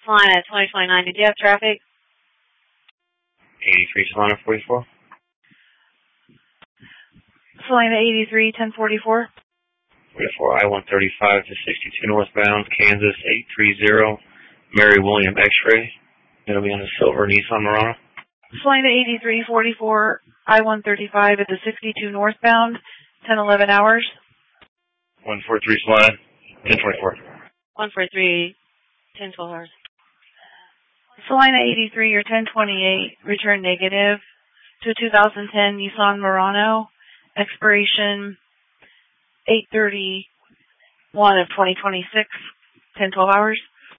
Flying at 2029. Did you have traffic? 83 Solana 44. Salina 83, 1044. 44 I-135 to 62 northbound, Kansas 830, Mary William X-ray. It'll be on a silver Nissan Murano. Salina 83, 44, I-135 at the 62 northbound, 1011 hours. 143 Solana, 1024. 143, 10, 12 hours. Salina 83 or 1028, return negative to a 2010 Nissan Murano, expiration 8/31 of 2026, 10, 12 hours.